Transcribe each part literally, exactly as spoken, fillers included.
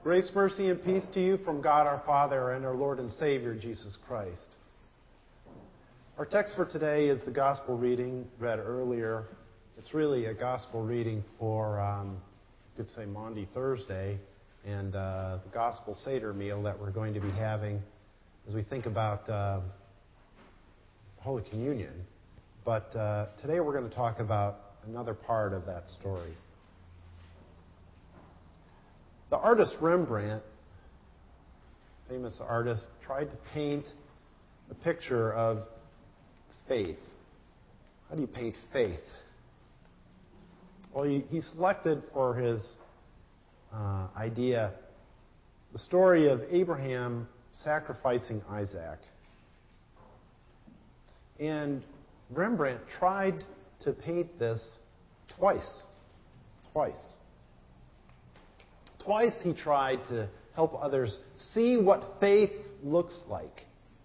Grace, mercy, and peace to you from God our Father and our Lord and Savior, Jesus Christ. Our text for today is the gospel reading read earlier. It's really a gospel reading for, um, you could say, Maundy Thursday, and uh, the gospel Seder meal that we're going to be having as we think about uh, Holy Communion. But uh, today we're going to talk about another part of that story. The artist Rembrandt, famous artist, tried to paint a picture of faith. How do you paint faith? Well, he, he selected for his uh, idea the story of Abraham sacrificing Isaac. And Rembrandt tried to paint this twice. Twice. Twice he tried to help others see what faith looks like.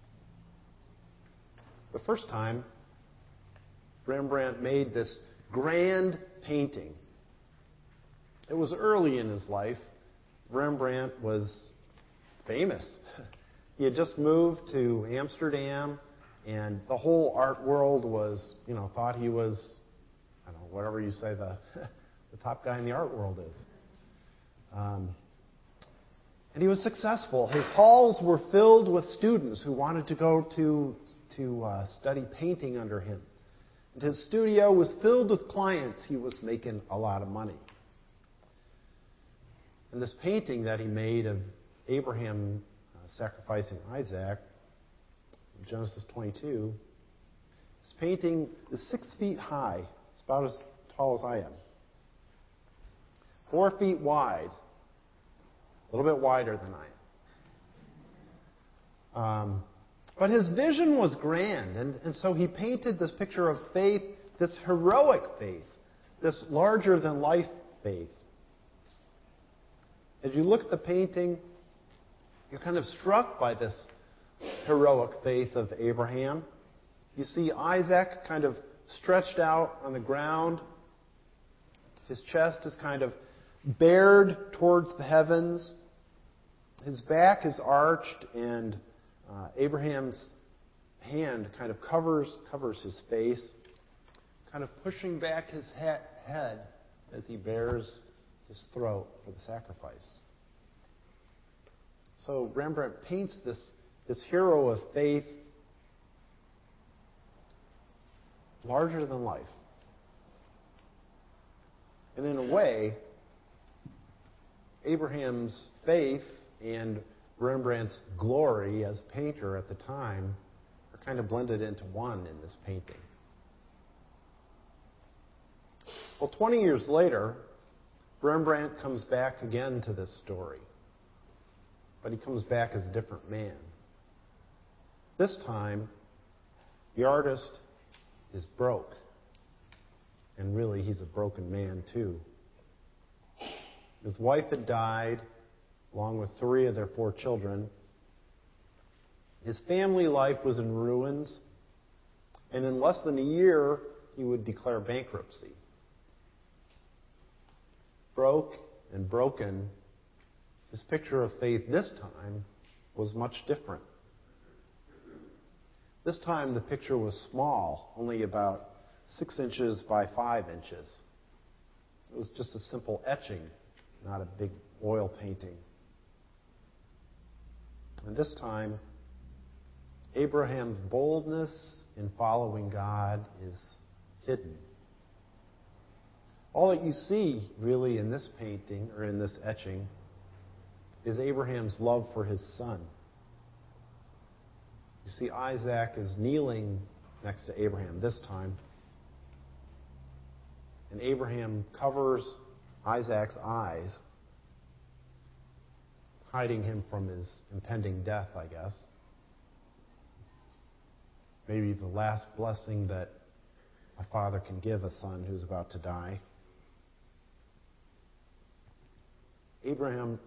The first time, Rembrandt made this grand painting. It was early in his life. Rembrandt was famous. He had just moved to Amsterdam, and the whole art world was, you know, thought he was, I don't know, whatever you say the, the top guy in the art world is. Um, and he was successful. His halls were filled with students who wanted to go to to uh, study painting under him. And his studio was filled with clients. He was making a lot of money. And this painting that he made of Abraham uh, sacrificing Isaac, Genesis twenty-two, this painting is six feet high. It's about as tall as I am. Four feet wide. A little bit wider than I am. Um, but his vision was grand, and, and so he painted this picture of faith, this heroic faith, this larger-than-life faith. As you look at the painting, you're kind of struck by this heroic faith of Abraham. You see Isaac kind of stretched out on the ground. His chest is kind of bared towards the heavens. His back is arched, and uh, Abraham's hand kind of covers covers his face, kind of pushing back his he- head as he bares his throat for the sacrifice. So Rembrandt paints this, this hero of faith larger than life. And in a way, Abraham's faith and Rembrandt's glory as painter at the time are kind of blended into one in this painting. Well, twenty years later, Rembrandt comes back again to this story. But he comes back as a different man. This time, the artist is broke. And really, he's a broken man, too. His wife had died, along with three of their four children. His family life was in ruins, and in less than a year, he would declare bankruptcy. Broke and broken, his picture of faith this time was much different. This time, the picture was small, only about six inches by five inches. It was just a simple etching, not a big oil painting. And this time, Abraham's boldness in following God is hidden. All that you see, really, in this painting, or in this etching, is Abraham's love for his son. You see, Isaac is kneeling next to Abraham this time. And Abraham covers Isaac's eyes, hiding him from his impending death, I guess. Maybe the last blessing that a father can give a son who's about to die. Abraham,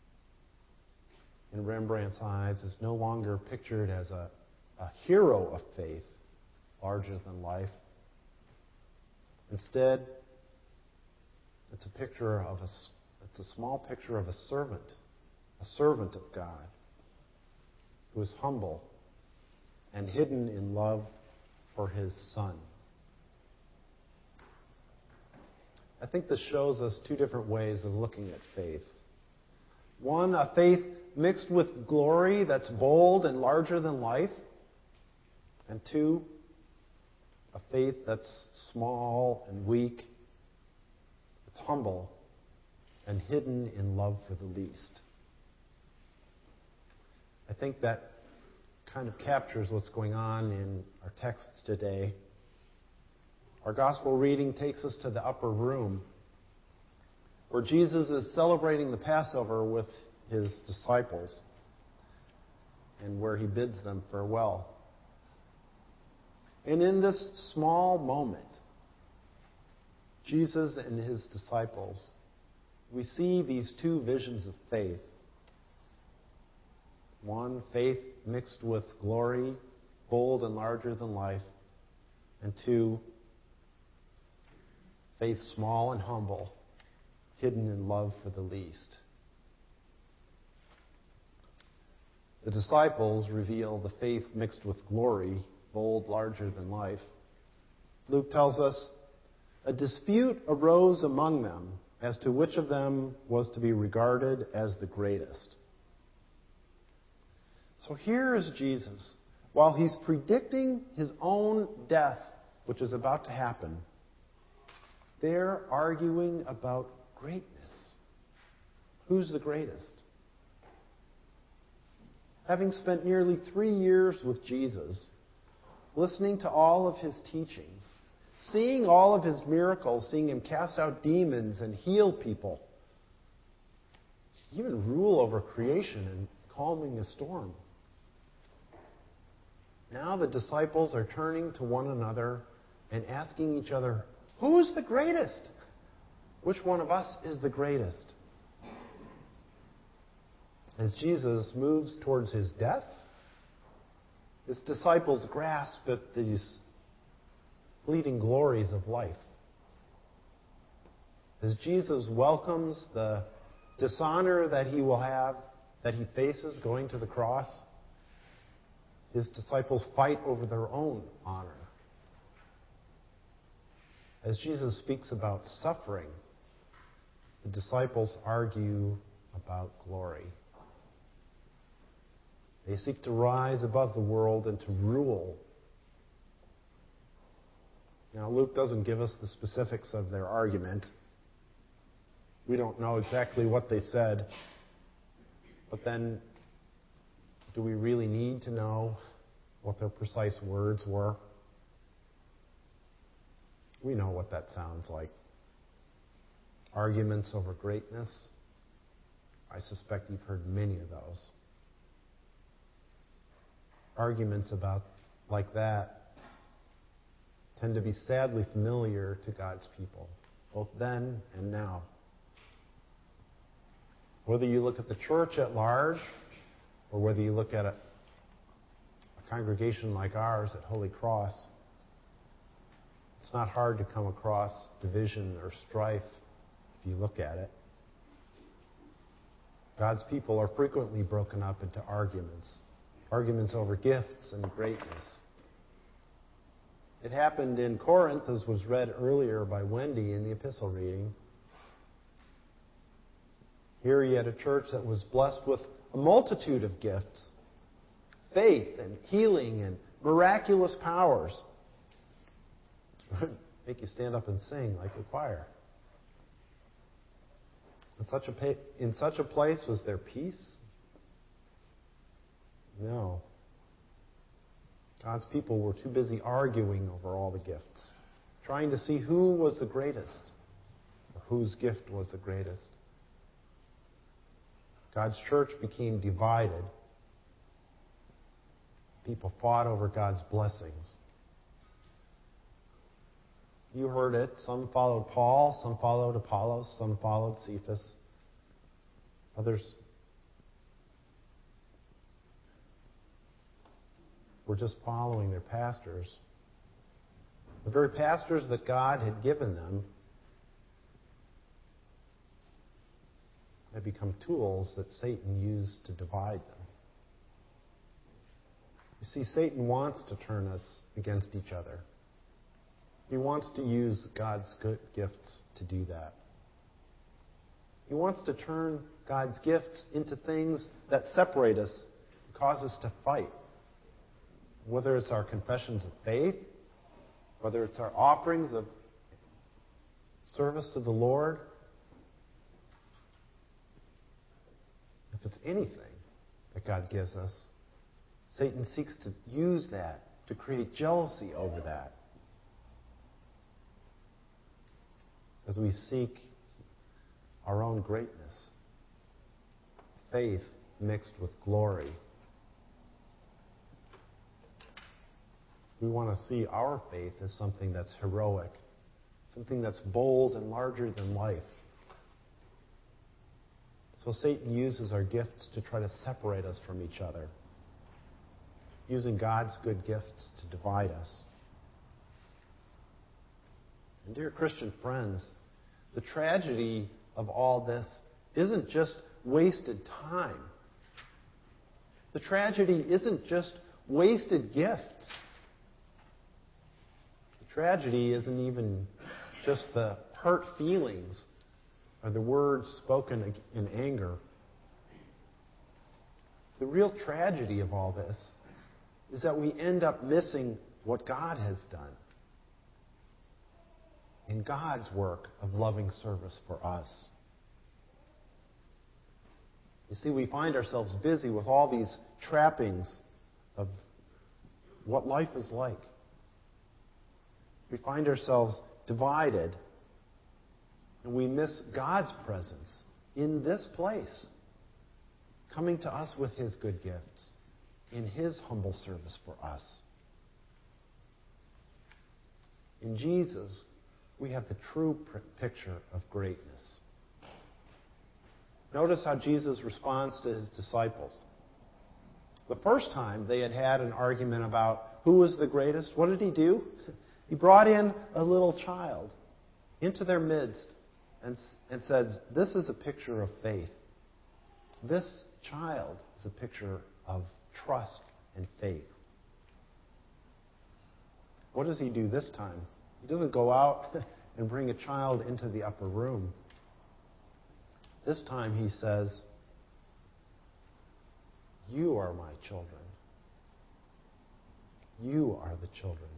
in Rembrandt's eyes, is no longer pictured as a, a hero of faith, larger than life. Instead, it's a picture of a, it's a small picture of a servant a servant of God, who is humble and hidden in love for his Son. I think this shows us two different ways of looking at faith. One, a faith mixed with glory that's bold and larger than life. And two, a faith that's small and weak, it's humble and hidden in love for the least. I think that kind of captures what's going on in our texts today. Our gospel reading takes us to the upper room, where Jesus is celebrating the Passover with his disciples and where he bids them farewell. And in this small moment, Jesus and his disciples, we see these two visions of faith. One, faith mixed with glory, bold and larger than life. And two, faith small and humble, hidden in love for the least. The disciples reveal the faith mixed with glory, bold, larger than life. Luke tells us, a dispute arose among them as to which of them was to be regarded as the greatest. So here is Jesus, while he's predicting his own death, which is about to happen, they're arguing about greatness. Who's the greatest? Having spent nearly three years with Jesus, listening to all of his teachings, seeing all of his miracles, seeing him cast out demons and heal people, even rule over creation and calming a storm. Now the disciples are turning to one another and asking each other, who's the greatest? Which one of us is the greatest? As Jesus moves towards his death, his disciples grasp at these fleeting glories of life. As Jesus welcomes the dishonor that he will have, that he faces going to the cross, his disciples fight over their own honor. As Jesus speaks about suffering, the disciples argue about glory. They seek to rise above the world and to rule. Now, Luke doesn't give us the specifics of their argument. We don't know exactly what they said. But then, do we really need to know what their precise words were? We know what that sounds like. Arguments over greatness. I suspect you've heard many of those. Arguments about like that tend to be sadly familiar to God's people, both then and now. Whether you look at the church at large, or whether you look at a, a congregation like ours at Holy Cross, it's not hard to come across division or strife if you look at it. God's people are frequently broken up into arguments. Arguments over gifts and greatness. It happened in Corinth, as was read earlier by Wendy in the epistle reading. Here you had a church that was blessed with a multitude of gifts. Faith and healing and miraculous powers. Make you stand up and sing like a choir. In such a, pa- in such a place, was there peace? No. God's people were too busy arguing over all the gifts, trying to see who was the greatest, or whose gift was the greatest. God's church became divided. People fought over God's blessings. You heard it. Some followed Paul, some followed Apollos, some followed Cephas. Others were just following their pastors. The very pastors that God had given them. have become tools that Satan used to divide them. You see, Satan wants to turn us against each other. He wants to use God's good gifts to do that. He wants to turn God's gifts into things that separate us, cause us to fight. Whether it's our confessions of faith, whether it's our offerings of service to the Lord, if it's anything that God gives us, Satan seeks to use that to create jealousy over that. As we seek our own greatness, faith mixed with glory. We want to see our faith as something that's heroic, something that's bold and larger than life. So Satan uses our gifts to try to separate us from each other, using God's good gifts to divide us. And dear Christian friends, the tragedy of all this isn't just wasted time. The tragedy isn't just wasted gifts. The tragedy isn't even just the hurt feelings or the words spoken in anger. The real tragedy of all this is that we end up missing what God has done in God's work of loving service for us. You see, we find ourselves busy with all these trappings of what life is like. We find ourselves divided, and we miss God's presence in this place, coming to us with His good gifts, in His humble service for us. In Jesus, we have the true picture of greatness. Notice how Jesus responds to His disciples. The first time they had had an argument about who was the greatest, what did He do? He brought in a little child into their midst and, and said, this is a picture of faith. This child is a picture of trust and faith. What does He do this time? He doesn't go out and bring a child into the upper room. This time He says, you are my children. You are the children.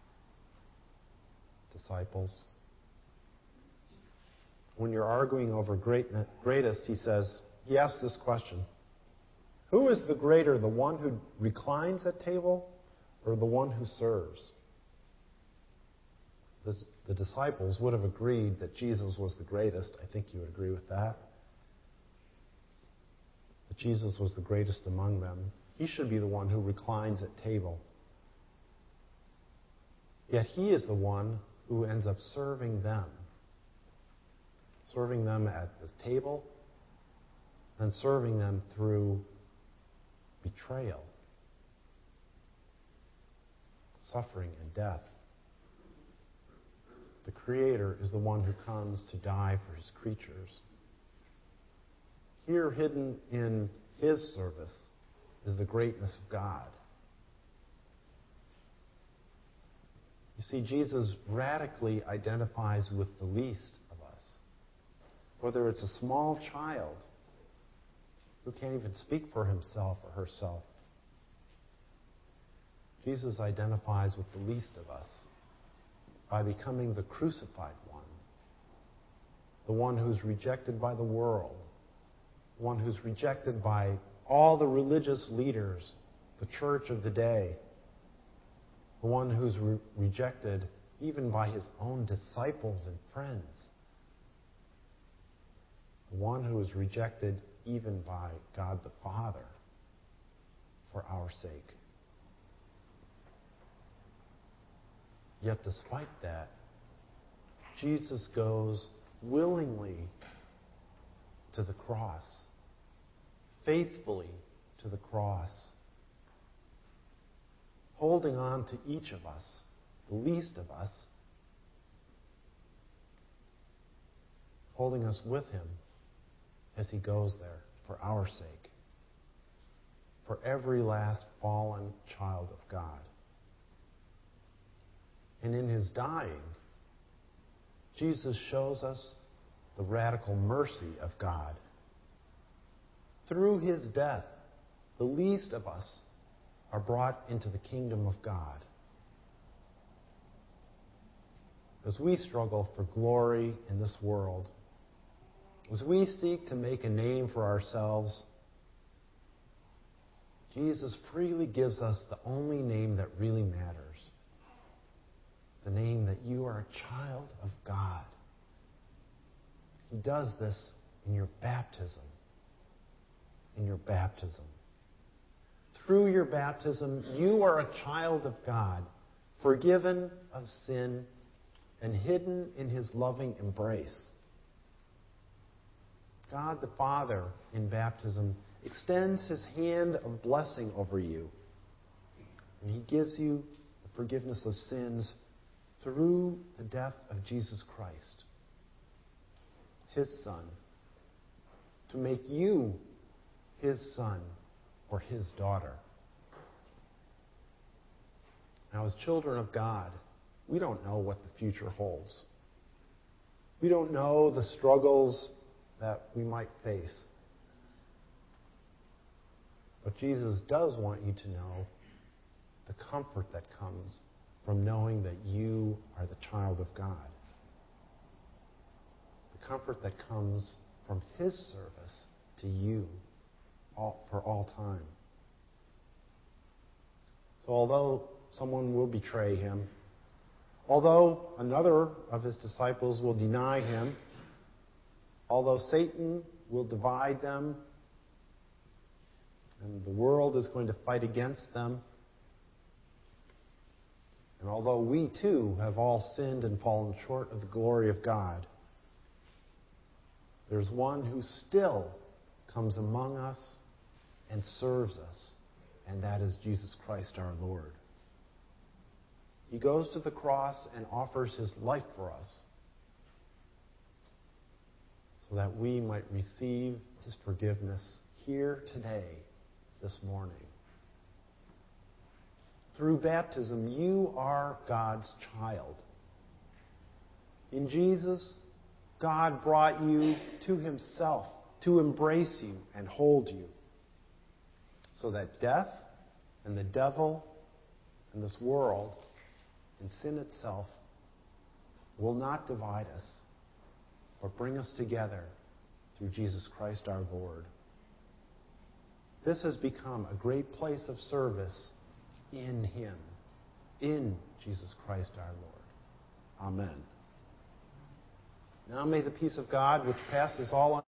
Disciples. When you're arguing over greatness, greatest, He says, He asks this question. Who is the greater, the one who reclines at table or the one who serves? The, the disciples would have agreed that Jesus was the greatest. I think you would agree with that. That Jesus was the greatest among them. He should be the one who reclines at table. Yet He is the one who ends up serving them. Serving them at the table and serving them through betrayal, suffering, and death. The Creator is the one who comes to die for His creatures. Here, hidden in His service, is the greatness of God. You see, Jesus radically identifies with the least of us. Whether it's a small child who can't even speak for himself or herself, Jesus identifies with the least of us by becoming the crucified one, the one who's rejected by the world, the one who's rejected by all the religious leaders, the church of the day, the one who's re- rejected even by His own disciples and friends, the one who is rejected even by God the Father for our sake. Yet despite that, Jesus goes willingly to the cross, faithfully to the cross, holding on to each of us, the least of us, holding us with Him as he goes there for our sake, for every last fallen child of God. And in his dying, Jesus shows us the radical mercy of God. Through his death, the least of us are brought into the kingdom of God. As we struggle for glory in this world, as we seek to make a name for ourselves, Jesus freely gives us the only name that really matters, the name that you are a child of God. He does this in your baptism. In your baptism. Through your baptism, you are a child of God, forgiven of sin and hidden in his loving embrace. God the Father, in baptism, extends his hand of blessing over you, and he gives you the forgiveness of sins through the death of Jesus Christ, his Son, to make you his son or his daughter. Now, as children of God, we don't know what the future holds. We don't know the struggles that we might face. But Jesus does want you to know the comfort that comes from knowing that you are the child of God. The comfort that comes from his service to you all, for all time. So although someone will betray him, although another of his disciples will deny him, although Satan will divide them, and the world is going to fight against them, and although we too have all sinned and fallen short of the glory of God, there's one who still comes among us and serves us, and that is Jesus Christ our Lord. He goes to the cross and offers his life for us so that we might receive his forgiveness here today, this morning. Through baptism, you are God's child. In Jesus, God brought you to himself to embrace you and hold you, so that death and the devil and this world and sin itself will not divide us, but bring us together through Jesus Christ our Lord. This has become a great place of service in him, in Jesus Christ our Lord. Amen. Now may the peace of God, which passes all